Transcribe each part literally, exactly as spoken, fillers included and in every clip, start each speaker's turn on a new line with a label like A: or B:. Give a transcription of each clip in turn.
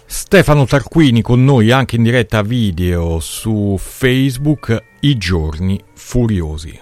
A: Stefano Tarquini con noi anche in diretta video su Facebook, I Giorni Furiosi.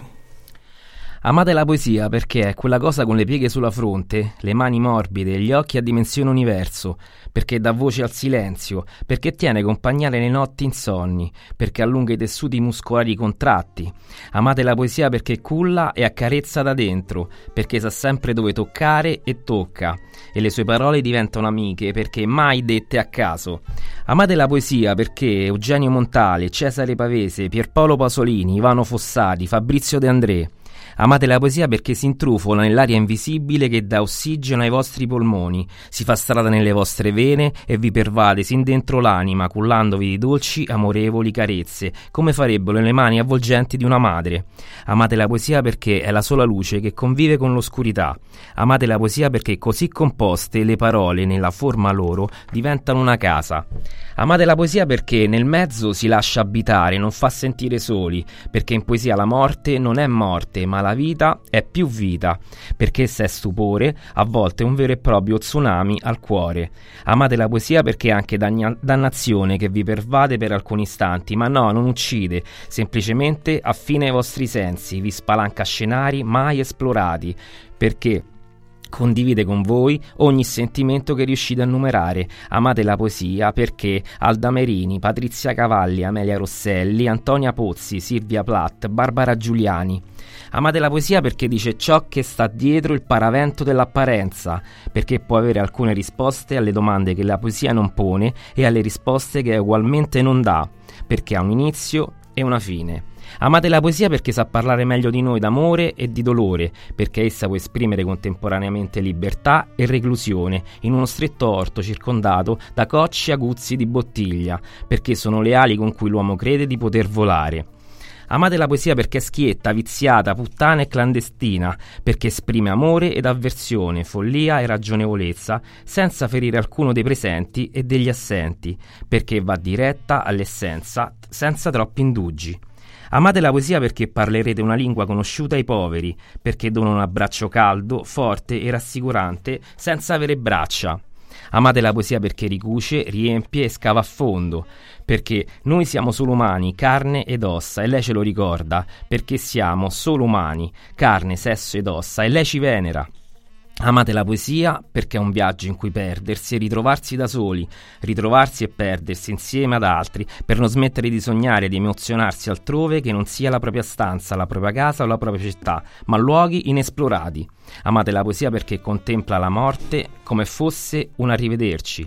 B: Amate la poesia perché è quella cosa con le pieghe sulla fronte, le mani morbide, gli occhi a dimensione universo, perché dà voce al silenzio, perché tiene compagnia nelle notti insonni, perché allunga i tessuti muscolari contratti. Amate la poesia perché culla e accarezza da dentro, perché sa sempre dove toccare e tocca, e le sue parole diventano amiche perché mai dette a caso. Amate la poesia perché Eugenio Montale, Cesare Pavese, Pierpaolo Pasolini, Ivano Fossati, Fabrizio De André. Amate la poesia perché si intrufola nell'aria invisibile che dà ossigeno ai vostri polmoni, si fa strada nelle vostre vene e vi pervade sin dentro l'anima, cullandovi di dolci, amorevoli carezze, come farebbero le mani avvolgenti di una madre. Amate la poesia perché è la sola luce che convive con l'oscurità. Amate la poesia perché così composte le parole nella forma loro diventano una casa. Amate la poesia perché nel mezzo si lascia abitare, non fa sentire soli, perché in poesia la morte non è morte, ma la vita è più vita, perché essa è stupore, a volte un vero e proprio tsunami al cuore. Amate la poesia perché è anche dagna- dannazione che vi pervade per alcuni istanti, ma no, non uccide, semplicemente affina ai vostri sensi, vi spalanca scenari mai esplorati, perché condivide con voi ogni sentimento che riuscite a numerare. Amate la poesia perché Alda Merini, Patrizia Cavalli, Amelia Rosselli, Antonia Pozzi, Silvia Plath, Barbara Giuliani. Amate la poesia perché dice ciò che sta dietro il paravento dell'apparenza, perché può avere alcune risposte alle domande che la poesia non pone e alle risposte che ugualmente non dà, perché ha un inizio e una fine. Amate la poesia perché sa parlare meglio di noi d'amore e di dolore, perché essa può esprimere contemporaneamente libertà e reclusione in uno stretto orto circondato da cocci aguzzi di bottiglia, perché sono le ali con cui l'uomo crede di poter volare. Amate la poesia perché è schietta, viziata, puttana e clandestina, perché esprime amore ed avversione, follia e ragionevolezza, senza ferire alcuno dei presenti e degli assenti, perché va diretta all'essenza, senza troppi indugi. Amate la poesia perché parlerete una lingua conosciuta ai poveri, perché dona un abbraccio caldo, forte e rassicurante, senza avere braccia. Amate la poesia perché ricuce, riempie e scava a fondo, perché noi siamo solo umani, carne ed ossa, e lei ce lo ricorda, perché siamo solo umani, carne, sesso ed ossa, e lei ci venera. Amate la poesia perché è un viaggio in cui perdersi e ritrovarsi da soli, ritrovarsi e perdersi insieme ad altri, per non smettere di sognare e di emozionarsi altrove che non sia la propria stanza, la propria casa o la propria città, ma luoghi inesplorati. Amate la poesia perché contempla la morte come fosse un arrivederci.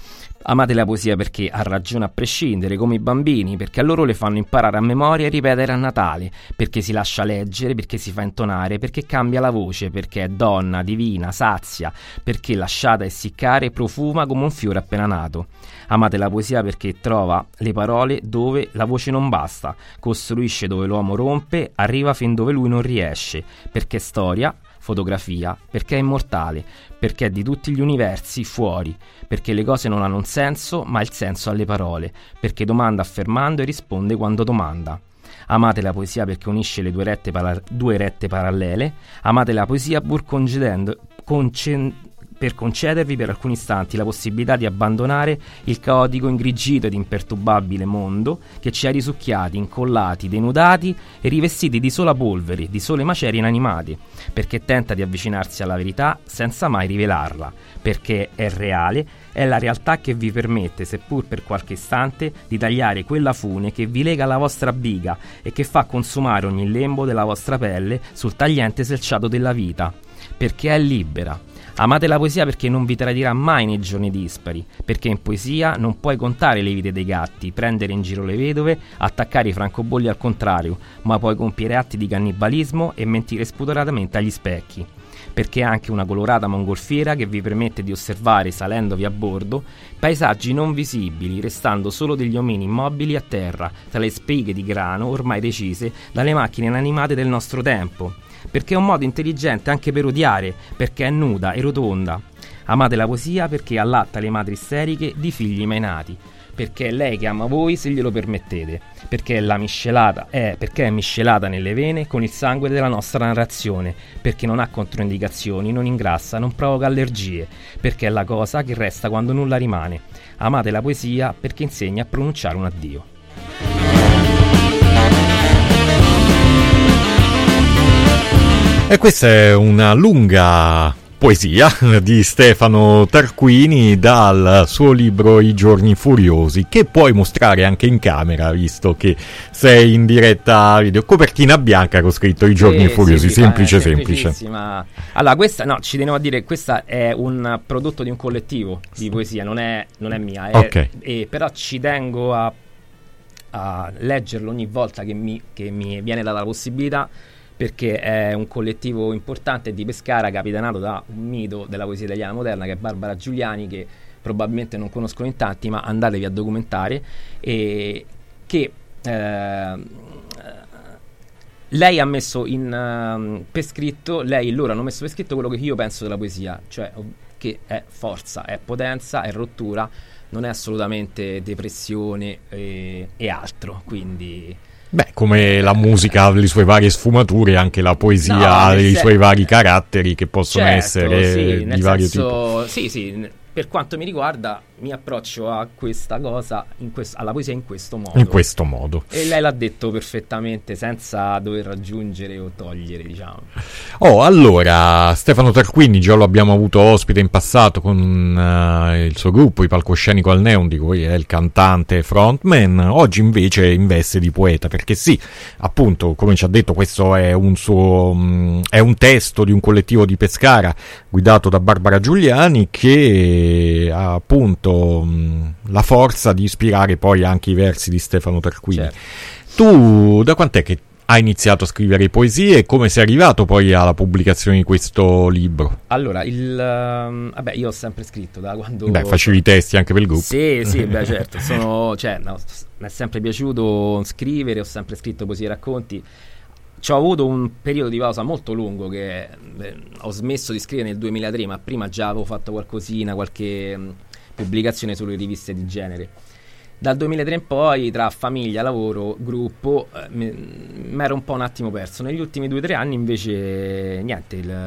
B: Amate la poesia perché ha ragione a prescindere, come i bambini, perché a loro le fanno imparare a memoria e ripetere a Natale, perché si lascia leggere, perché si fa intonare, perché cambia la voce, perché è donna, divina, sazia, perché lasciata essiccare profuma come un fiore appena nato. Amate la poesia perché trova le parole dove la voce non basta, costruisce dove l'uomo rompe, arriva fin dove lui non riesce, perché è storia, fotografia, perché è immortale, perché è di tutti gli universi fuori, perché le cose non hanno un senso, ma il senso alle parole, perché domanda affermando e risponde quando domanda. Amate la poesia perché unisce le due rette, para- due rette parallele. Amate la poesia pur concedendo, concen- per concedervi per alcuni istanti la possibilità di abbandonare il caotico, ingrigito ed imperturbabile mondo che ci ha risucchiati, incollati, denudati e rivestiti di sola polvere, di sole macerie inanimate, perché tenta di avvicinarsi alla verità senza mai rivelarla, perché è reale, è la realtà che vi permette, seppur per qualche istante, di tagliare quella fune che vi lega alla vostra biga e che fa consumare ogni lembo della vostra pelle sul tagliente selciato della vita, perché è libera. Amate la poesia perché non vi tradirà mai nei giorni dispari, perché in poesia non puoi contare le vite dei gatti, prendere in giro le vedove, attaccare i francobolli al contrario, ma puoi compiere atti di cannibalismo e mentire spudoratamente agli specchi. Perché è anche una colorata mongolfiera che vi permette di osservare, salendovi a bordo, paesaggi non visibili, restando solo degli omini immobili a terra, tra le spighe di grano ormai decise dalle macchine inanimate del nostro tempo. Perché è un modo intelligente anche per odiare, perché è nuda e rotonda. Amate la poesia perché allatta le madri isteriche di figli mai nati, perché è lei che ama voi se glielo permettete, perché è la miscelata è, perché è miscelata nelle vene con il sangue della nostra narrazione, perché non ha controindicazioni, non ingrassa, non provoca allergie, perché è la cosa che resta quando nulla rimane. Amate la poesia perché insegna a pronunciare un addio.
A: E questa è una lunga poesia di Stefano Tarquini dal suo libro I giorni furiosi, che puoi mostrare anche in camera visto che sei in diretta video. Copertina bianca con scritto I giorni
B: sì,
A: furiosi,
B: sì, sì,
A: semplice semplice.
B: Allora questa, no, ci tenevo a dire, questa è un prodotto di un collettivo di poesia, non è, non è mia, è,
A: okay.
B: E però ci tengo a, a leggerlo ogni volta che mi, che mi viene data la possibilità, perché è un collettivo importante di Pescara, capitanato da un mito della poesia italiana moderna che è Barbara Giuliani, che probabilmente non conoscono in tanti, ma andatevi a documentare, e che eh, lei ha messo in uh, per scritto, lei e loro hanno messo per scritto quello che io penso della poesia, cioè che è forza, è potenza, è rottura, non è assolutamente depressione e, e altro, quindi...
A: Beh, come la musica ha le sue varie sfumature, anche la poesia
B: no,
A: ha i
B: sen-
A: suoi vari caratteri che possono
B: certo,
A: essere
B: sì,
A: di vario
B: senso,
A: tipo.
B: Sì, sì, per quanto mi riguarda mi approccio a questa cosa, in quest- alla poesia in questo modo.
A: In questo modo.
B: E lei l'ha detto perfettamente, senza dover aggiungere o togliere, diciamo.
A: Oh, allora, Stefano Tarquini già lo abbiamo avuto ospite in passato con uh, il suo gruppo, I Palcoscenico al Neon, di cui è il cantante frontman. Oggi invece in veste di poeta, perché sì, appunto, come ci ha detto, questo è un suo um, è un testo di un collettivo di Pescara guidato da Barbara Giuliani, che ha appunto mh, la forza di ispirare poi anche i versi di Stefano Tarquini.
B: Certo.
A: Tu da quant'è che hai iniziato a scrivere poesie e come sei arrivato poi alla pubblicazione di questo libro?
B: Allora, il um, vabbè, io ho sempre scritto da quando...
A: Beh, facevi i testi anche per il gruppo.
B: Sì, sì, beh, certo, sono, cioè, no, mi è sempre piaciuto scrivere, ho sempre scritto poesie e racconti. Ci ho avuto un periodo di pausa molto lungo che beh, ho smesso di scrivere nel duemilatré, ma prima già avevo fatto qualcosina, qualche mh, pubblicazione sulle riviste di genere. Dal duemilatré in poi, tra famiglia, lavoro, gruppo, eh, mi ero un po' un attimo perso. Negli ultimi due o tre anni invece, niente, il,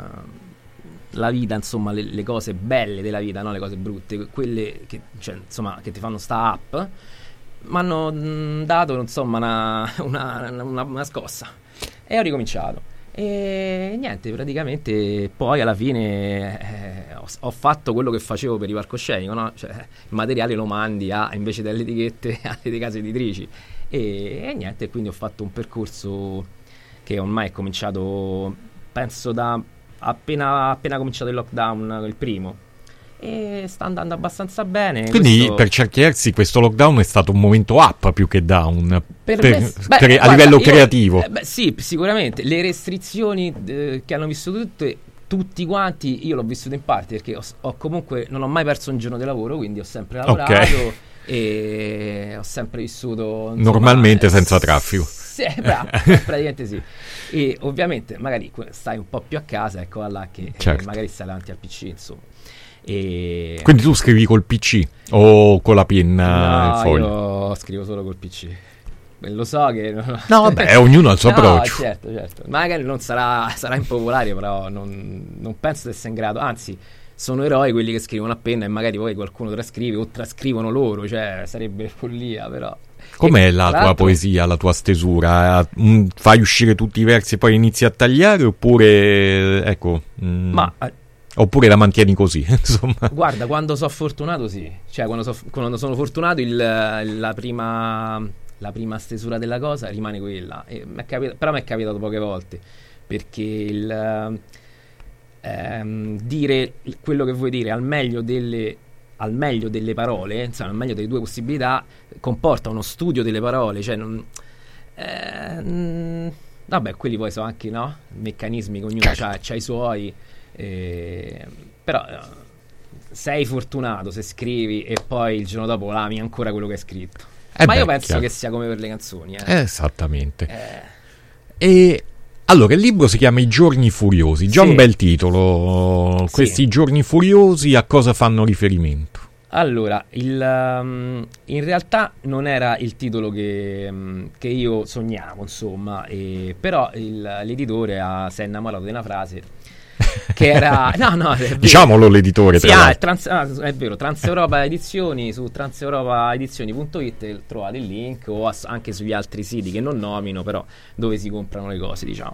B: la vita, insomma, le, le cose belle della vita, no? Le cose brutte, quelle che, cioè, insomma, che ti fanno sta up, mi hanno dato, insomma, una, una, una, una scossa. E ho ricominciato e niente, praticamente poi alla fine eh, ho, ho fatto quello che facevo per i palcoscenico, no? Cioè, il materiale lo mandi a, invece delle etichette alle case editrici e, e niente, quindi ho fatto un percorso che ormai è cominciato, penso da appena, appena cominciato il lockdown, il primo, e sta andando abbastanza bene.
A: Quindi
B: questo...
A: per certi versi questo lockdown è stato un momento up più che down per, per,
B: me, beh,
A: cre-
B: guarda,
A: a livello
B: io,
A: creativo.
B: Eh, beh, sì, sicuramente le restrizioni eh, che hanno vissuto tutte, tutti quanti, io l'ho vissuto in parte perché ho, ho comunque non ho mai perso un giorno di lavoro, quindi ho sempre lavorato, okay. E ho sempre vissuto insomma,
A: normalmente
B: eh,
A: senza traffico.
B: Sì, bravo, praticamente sì. E ovviamente magari stai un po' più a casa, ecco là che
A: certo.
B: eh, magari stai davanti al P C, insomma. E...
A: Quindi tu scrivi col P C o con la penna
B: no,
A: e il foglio?
B: Io scrivo solo col P C. Lo so che...
A: No, vabbè, ognuno ha il suo
B: no,
A: approccio.
B: certo, certo. Magari non sarà, sarà impopolare, però non, non penso di essere in grado. Anzi, sono eroi quelli che scrivono a penna e magari poi qualcuno trascrive o trascrivono loro, cioè sarebbe follia, però...
A: Com'è
B: e,
A: la tua poesia, la tua stesura? Mm, fai uscire tutti i versi e poi inizi a tagliare oppure, ecco... Mm,
B: ma...
A: Oppure la mantieni così, insomma.
B: Guarda, quando sono fortunato sì. Cioè, quando, so, quando sono fortunato il, la prima... la prima stesura della cosa rimane quella e m'è capitato, però mi è capitato poche volte perché il ehm, dire quello che vuoi dire al meglio delle al meglio delle parole, insomma al meglio delle due possibilità, comporta uno studio delle parole, cioè non, ehm, vabbè, quelli poi sono anche no meccanismi che ognuno ha i suoi, eh, però sei fortunato se scrivi e poi il giorno dopo ami ancora quello che hai scritto.
A: Eh
B: Ma
A: beh,
B: io penso
A: chiaro.
B: che sia come per le canzoni, eh.
A: Esattamente.
B: Eh.
A: E Allora, il libro si chiama I giorni furiosi, già
B: Sì.
A: un bel titolo.
B: Sì.
A: Questi giorni furiosi a cosa fanno riferimento?
B: Allora, il, um, in realtà non era il titolo che, um, che io sognavo, insomma, e, però il, l'editore ha, si è innamorato di una frase che era... No, no, è vero.
A: Diciamolo l'editore,
B: Sì,
A: tra
B: ah,
A: l'altro.
B: Trans, ah, è vero, Transeuropa Edizioni, su transeuropa edizioni punto it trovate il link, o ass- anche sugli altri siti che non nomino, però dove si comprano le cose, diciamo.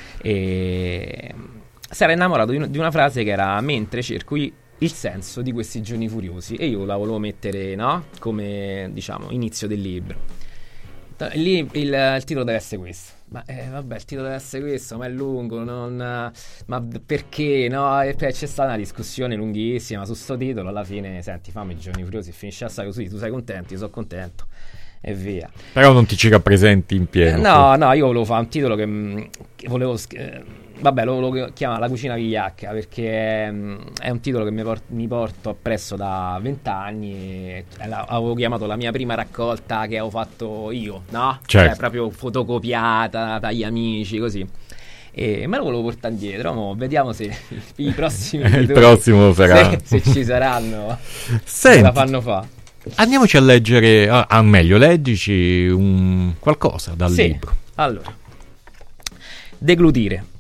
B: E si era innamorato di, un- di una frase che era: mentre cerco i- il senso di questi giorni furiosi, e io la volevo mettere, no? Come, diciamo, inizio del libro. Ta- Lì il, il titolo deve essere questo. Ma eh, vabbè, il titolo deve essere questo, ma è lungo, non, ma perché, no? E poi c'è stata una discussione lunghissima su sto titolo. Alla fine, senti, fammi i giorni furiosi e finisce assai così. Tu sei contento, io sono contento, e via.
A: Però non ti ci rappresenti in
B: Eh,
A: pieno.
B: no, no, io volevo fare un titolo che, mh, che volevo. sch- eh, vabbè, lo volevo chiamare La cucina vigliacca, perché è, mh, è un titolo che mi, port- mi porto appresso da vent'anni. E eh, la- avevo chiamato la mia prima raccolta che avevo fatto io, no?
A: Certo.
B: Cioè, proprio fotocopiata dagli amici, così. E me lo volevo portare indietro. Mo vediamo se i prossimi
A: Il
B: editori,
A: prossimo sarà.
B: se, se ci saranno, se
A: Senti,
B: la fanno fa.
A: andiamoci a leggere, ah, ah, meglio, leggici un qualcosa dal
B: Sì.
A: libro.
B: Allora, deglutire.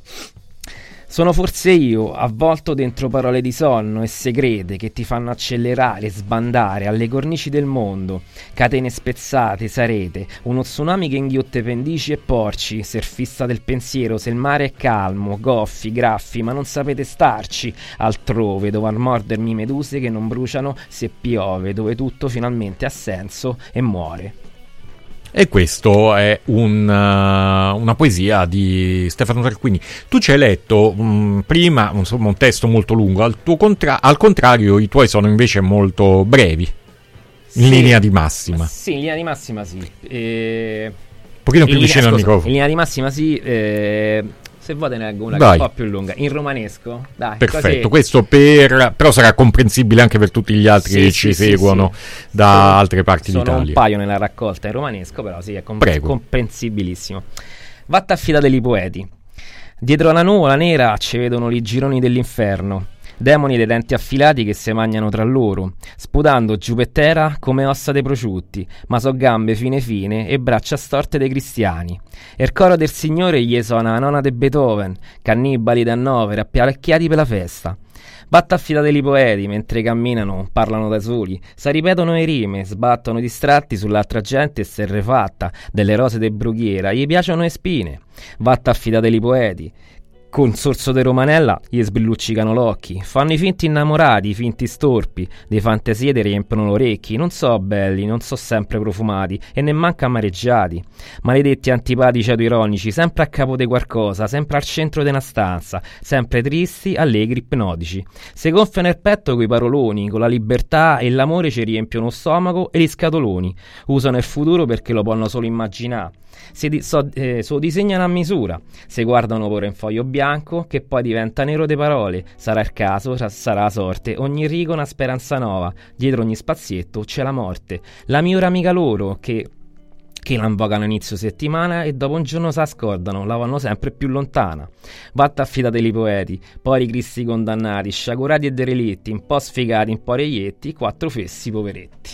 B: Sono forse io, avvolto dentro parole di sonno e segrete che ti fanno accelerare, sbandare alle cornici del mondo, catene spezzate, sarete, uno tsunami che inghiotte pendici e porci, surfista del pensiero, se il mare è calmo, goffi, graffi, ma non sapete starci, altrove, dove a mordermi meduse che non bruciano se piove, dove tutto finalmente ha senso e muore.
A: E questo è un, uh, una poesia di Stefano Tarquini. Tu ci hai letto mh, prima, insomma, un testo molto lungo, al, tuo contra- al contrario i tuoi sono invece molto brevi, in
B: Sì.
A: linea di massima.
B: Sì, in linea di massima sì. E...
A: Un pochino più
B: in linea-
A: vicino al
B: scusa,
A: microfono.
B: In linea di massima sì, eh, se vuoi te ne leggo una che
A: Vai.
B: è un po' più lunga. In romanesco, dai.
A: Perfetto,
B: così-
A: questo per, però sarà comprensibile anche per tutti gli altri
B: Sì,
A: che
B: sì,
A: ci
B: sì,
A: seguono
B: sì.
A: da
B: Sono-
A: altre parti
B: sono
A: d'Italia.
B: un paio nella raccolta in romanesco, però sì, è com-
A: Prego.
B: comprensibilissimo. Vatta affidate i poeti. Dietro la nuvola nera ci vedono i gironi dell'inferno, demoni dei denti affilati che si mangiano tra loro, sputando giù per terra come ossa dei prosciutti, ma so gambe fine fine e braccia storte dei cristiani. E il coro del Signore gli suona la nona de Beethoven, cannibali da novere, apparecchiati per la festa. Vatta affidate i poeti, mentre camminano, parlano da soli, sa ripetono le rime, sbattono distratti sull'altra gente esterrefatta, delle rose de brughiera, gli piacciono le spine. Vatta affidate i poeti, con sorso de Romanella gli sbrilluccicano l'occhi, fanno i finti innamorati, i finti storpi, dei fantasie te riempiono le orecchi, non so belli, non so sempre profumati e nemmanco amareggiati, maledetti antipatici autoironici, sempre a capo di qualcosa, sempre al centro di una stanza, sempre tristi, allegri, ipnotici, se gonfiano il petto coi paroloni, con la libertà e l'amore ci riempiono lo stomaco e gli scatoloni, usano il futuro perché lo possono solo immaginare. Si di- so, eh, so disegnano a misura, se guardano pure in foglio bianco che poi diventa nero de parole, sarà il caso, sa- sarà la sorte, ogni rigo una speranza nuova, dietro ogni spazietto c'è la morte, la migliore amica loro che che la invocano a inizio settimana e dopo un giorno si scordano, la vanno sempre più lontana. Vatta affidate i poeti, poi i cristi condannati, sciagurati e derelitti, un po' sfigati, un po' reietti, quattro fessi poveretti.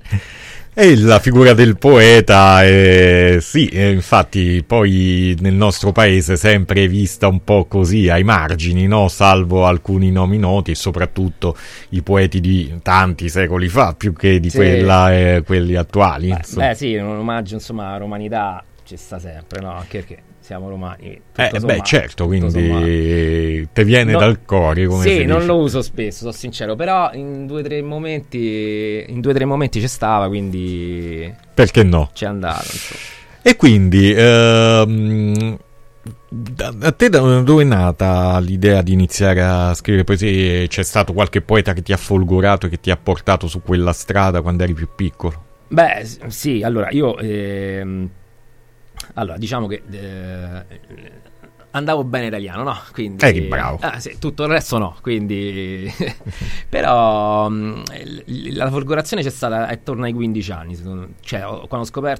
A: E la figura del poeta, eh, sì, eh, infatti poi nel nostro paese è sempre vista un po' così ai margini, no? Salvo alcuni nomi noti e soprattutto i poeti di tanti secoli fa, più che di
B: Sì.
A: quella, eh, quelli attuali.
B: Beh,
A: insomma.
B: beh sì, un omaggio insomma alla romanità ci sta sempre, no? Anche perché siamo romani. tutto
A: Eh, beh,
B: sommato,
A: certo,
B: tutto sommato.
A: quindi te viene
B: No,
A: dal cuore, come
B: sì,
A: si
B: non
A: dice.
B: lo uso spesso, sono sincero, però in due o tre momenti in due o tre momenti ci stava, quindi
A: Perché no?
B: c'è andato, insomma.
A: E quindi, ehm, da- a te da dove è nata l'idea di iniziare a scrivere poesie? C'è stato qualche poeta che ti ha folgorato, che ti ha portato su quella strada quando eri più piccolo?
B: Beh, s- sì, allora io ehm, allora diciamo che eh, andavo bene italiano, no? Quindi
A: Eri bravo.
B: Ah, sì, tutto il resto no, quindi però mh, l- la folgorazione c'è stata attorno ai quindici anni, secondo me. Cioè ho- quando ho scoperto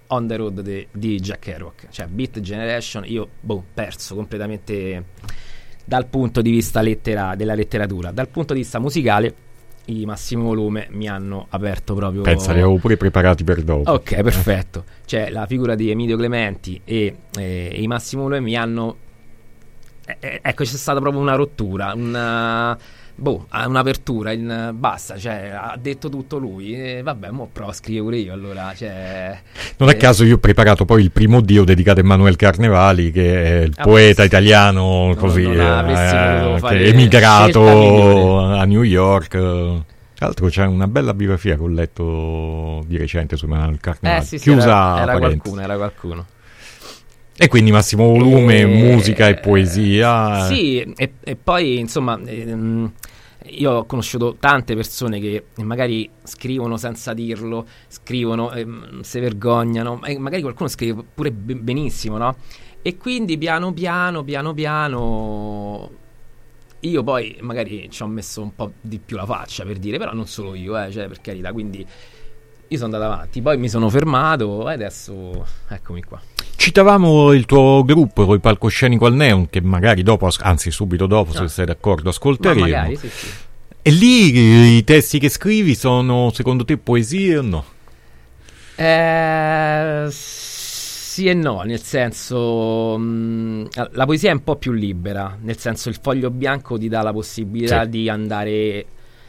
B: On the Road de, di Jack Kerouac, cioè Beat Generation. Io boh, perso completamente dal punto di vista lettera, della letteratura. Dal punto di vista musicale i Massimo Volume mi hanno aperto proprio.
A: Pensa, li avevo pure preparati per dopo.
B: Ok, perfetto. Cioè la figura di Emilio Clementi e, e, e i Massimo Volume mi hanno eh, eh, ecco, c'è stata proprio una rottura, una boh, un'apertura in, basta, cioè ha detto tutto lui e vabbè, mo provo a scrivere pure io, allora, cioè,
A: non a caso io ho preparato poi il primo Dio dedicato a Emanuele Carnevali, che è il ah, poeta italiano non, così non eh, che è emigrato a New York. Tra l'altro c'è una bella biografia che ho letto di recente su Emanuele Carnevali,
B: eh, sì, sì,
A: chiusa
B: era, era qualcuno, era qualcuno.
A: E quindi Massimo Volume, e... musica e poesia.
B: Sì, e, e poi insomma ehm, io ho conosciuto tante persone che magari scrivono senza dirlo, scrivono, ehm, si vergognano, e magari qualcuno scrive pure benissimo, no? E quindi piano piano, piano piano io poi magari ci ho messo un po' di più la faccia, per dire, però non solo io, eh, cioè per carità, quindi io sono andato avanti, poi mi sono fermato e adesso eccomi qua.
A: Citavamo il tuo gruppo, il Palcoscenico al Neon, che magari dopo, anzi subito dopo, no. se sei d'accordo, ascolteremo.
B: Ma magari, sì, sì.
A: E lì i testi che scrivi sono, secondo te, poesie o no?
B: Eh, sì e no, nel senso, mh, la poesia è un po' più libera, nel senso il foglio bianco ti dà la possibilità sì. di andare...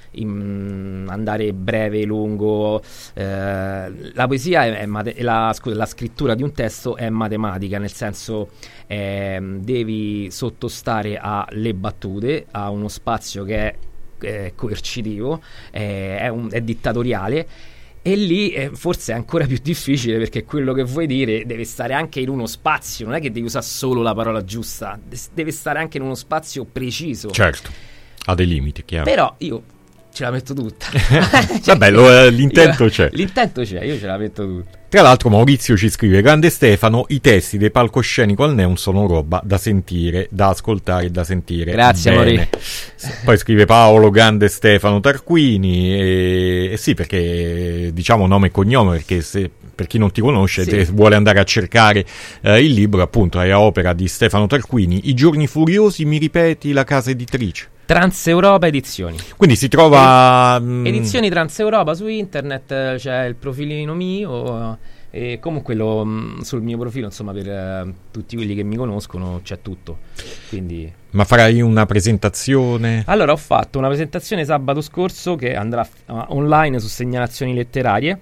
B: In, andare breve, lungo, eh, la poesia è, è mate- la, scusa, la scrittura di un testo è matematica, nel senso eh, devi sottostare alle battute, a uno spazio che è eh, coercitivo, eh, è, un, è dittatoriale, e lì eh, forse è ancora più difficile, perché quello che vuoi dire deve stare anche in uno spazio, non è che devi usare solo la parola giusta, deve stare anche in uno spazio preciso.
A: Certo, ha dei limiti, chiaro.
B: Però io ce la metto tutta.
A: Cioè, vabbè, lo, l'intento
B: io,
A: c'è.
B: L'intento c'è, io ce la metto tutta.
A: Tra l'altro Maurizio ci scrive: grande Stefano, i testi del Palcoscenico al Neon sono roba da sentire, da ascoltare e da sentire.
B: Grazie, amore.
A: Poi scrive Paolo: grande Stefano Tarquini. E, e sì, perché diciamo nome e cognome, perché se per chi non ti conosce sì. te vuole andare a cercare eh, il libro, appunto è opera di Stefano Tarquini. I giorni furiosi, mi ripeti la casa editrice?
B: Transeuropa Edizioni.
A: Quindi si trova
B: Ed- Edizioni Transeuropa su internet, c'è il profilino mio e comunque lo, sul mio profilo, insomma, per uh, tutti quelli che mi conoscono c'è tutto. Quindi
A: ma farai una presentazione?
B: Allora, ho fatto una presentazione sabato scorso che andrà uh, online su Segnalazioni Letterarie.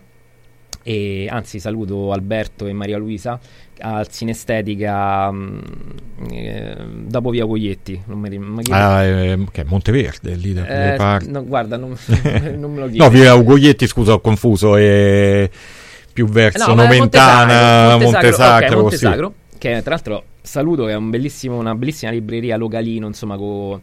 B: E anzi saluto Alberto e Maria Luisa al Cinestetica mh, eh, dopo via Coglietti, non mi, mi
A: ah, eh, che Monteverde lì da quelle
B: eh,
A: parti.
B: No, guarda, non, non me lo chiedo.
A: No, via Coglietti, scusa, ho confuso, è più verso
B: no,
A: Nomentana,
B: Montesacro,
A: Montesacro,
B: okay, Montesacro
A: sì.
B: Che tra l'altro saluto, che è un bellissimo, una bellissima libreria localino, insomma, co,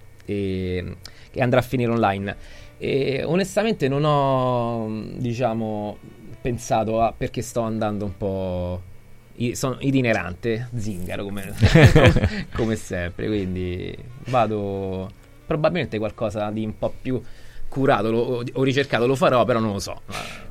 B: e, che andrà a finire online. E onestamente non ho, diciamo, pensato a, perché sto andando un po' i, sono itinerante, zingaro come, come, come sempre, quindi vado probabilmente qualcosa di un po' più curato, lo, ho ricercato, lo farò, però non lo so.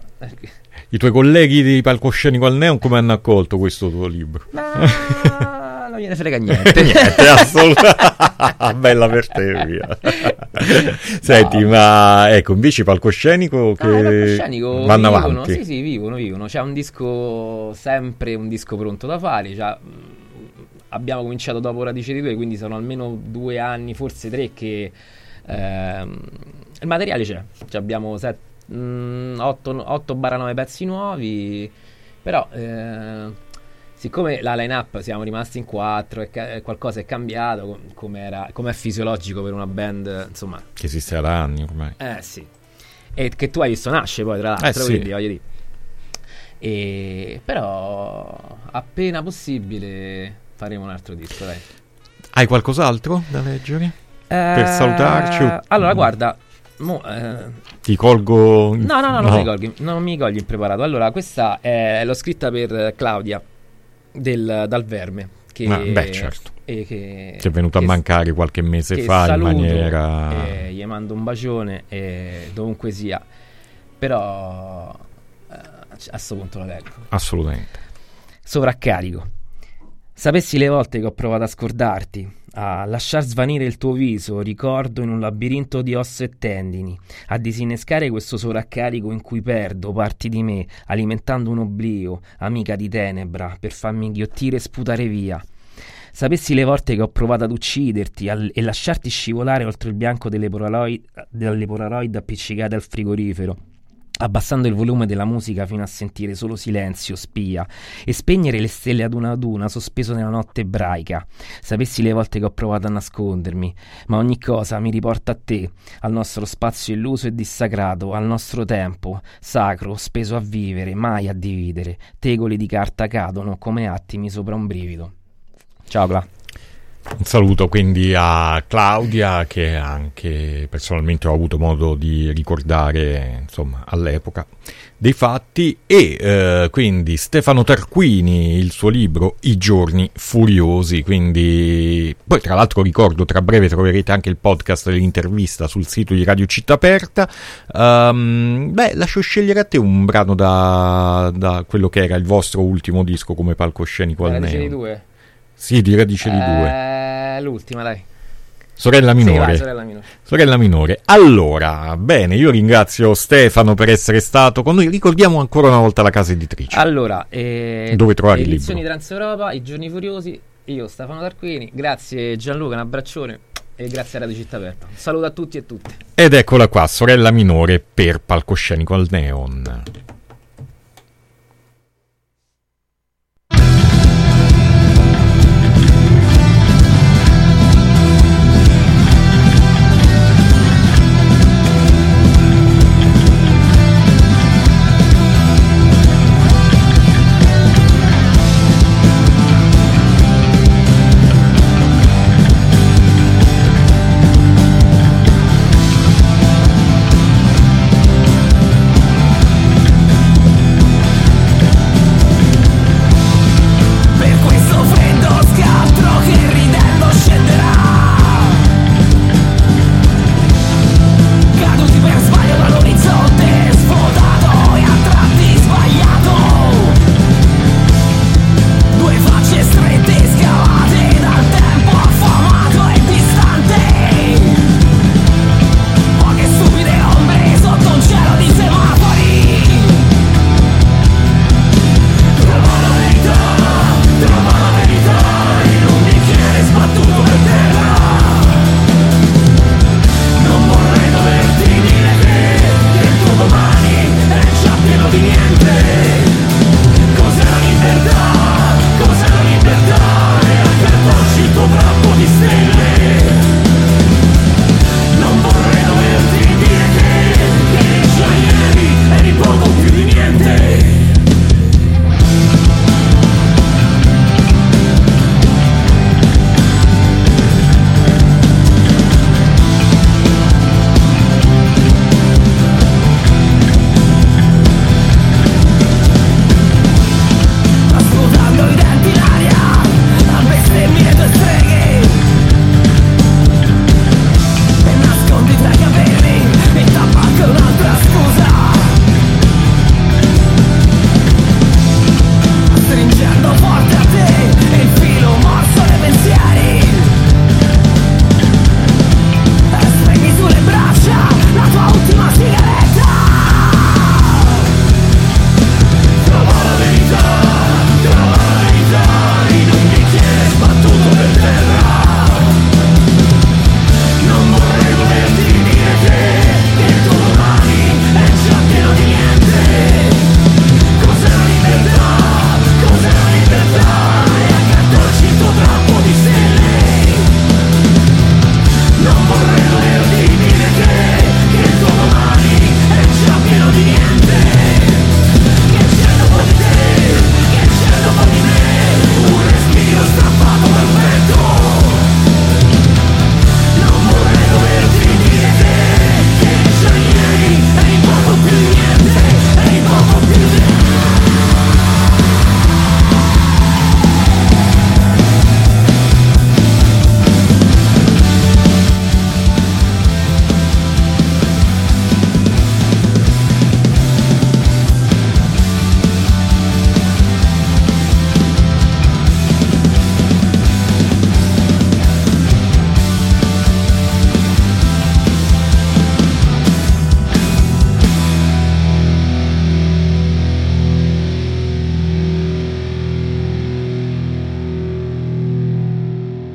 A: I tuoi colleghi di Palcoscenico al Neon come hanno accolto questo tuo libro?
B: Ma non gliene frega niente.
A: Niente, assolutamente. Bella per te, via. Senti, no. Ma ecco, invece Palcoscenico che
B: ah, palcoscenico
A: vanno
B: vivono,
A: avanti.
B: Sì, sì, vivono, vivono. C'è un disco, sempre un disco pronto da fare. Cioè, abbiamo cominciato dopo Radice di Due, quindi sono almeno due anni, forse tre, che ehm, il materiale c'è. Cioè, abbiamo sette otto nove pezzi nuovi, però eh, siccome la line up siamo rimasti in quattro e ca- qualcosa è cambiato, come è fisiologico per una band, insomma,
A: che esiste da anni ormai,
B: eh sì, e che tu hai visto nasce poi tra l'altro,
A: eh, sì.
B: Quindi voglio dire, e però appena possibile faremo un altro disco, dai.
A: Hai qualcos'altro da leggere
B: Eh,
A: per salutarci?
B: Allora, guarda, mo, eh,
A: ti colgo.
B: No, no, no, no. Non, mi colghi, non mi cogli impreparato. Allora, questa è, l'ho scritta per Claudia del, dal Verme. Che,
A: ah, beh, certo.
B: E che,
A: che è venuto
B: che,
A: a mancare qualche mese fa
B: saluto,
A: in maniera.
B: E gli mando un bacione e dovunque sia. Però, eh, a sto punto la leggo.
A: Assolutamente.
B: Sovraccarico. Sapessi le volte che ho provato a scordarti, a lasciar svanire il tuo viso, ricordo in un labirinto di ossa e tendini, a disinnescare questo sovraccarico in cui perdo parti di me, alimentando un oblio, amica di tenebra, per farmi inghiottire e sputare via. Sapessi le volte che ho provato ad ucciderti al- e lasciarti scivolare oltre il bianco delle Polaroid, delle Polaroid appiccicate al frigorifero, abbassando il volume della musica fino a sentire solo silenzio, spia, e spegnere le stelle ad una ad una, sospeso nella notte ebraica. Sapessi le volte che ho provato a nascondermi, ma ogni cosa mi riporta a te, al nostro spazio illuso e dissacrato, al nostro tempo, sacro, speso a vivere, mai a dividere. Tegoli di carta cadono come attimi sopra un brivido. Ciao Cla.
A: Un saluto quindi a Claudia, che anche personalmente ho avuto modo di ricordare, insomma, all'epoca dei fatti, e eh, quindi Stefano Tarquini, il suo libro I giorni furiosi. Quindi poi, tra l'altro, ricordo, tra breve troverete anche il podcast dell'intervista sul sito di Radio Città Aperta. Um, beh, lascio scegliere a te un brano da, da quello che era il vostro ultimo disco come palcoscenico al
B: Radice
A: Neon.
B: di due.
A: Sì, di Radice di due.
B: Eh, l'ultima, dai.
A: Sorella minore.
B: Sì, vai, sorella minore.
A: Sorella minore. Allora, bene, io ringrazio Stefano per essere stato con noi. Ricordiamo ancora una volta la casa editrice.
B: Allora, eh,
A: dove trovare il libro?
B: Edizioni Transeuropa, I giorni furiosi, io Stefano Tarquini, grazie Gianluca, un abbraccione e grazie a Radio Città Aperta. Un saluto a tutti e tutte.
A: Ed eccola qua, Sorella minore per palcoscenico al Neon.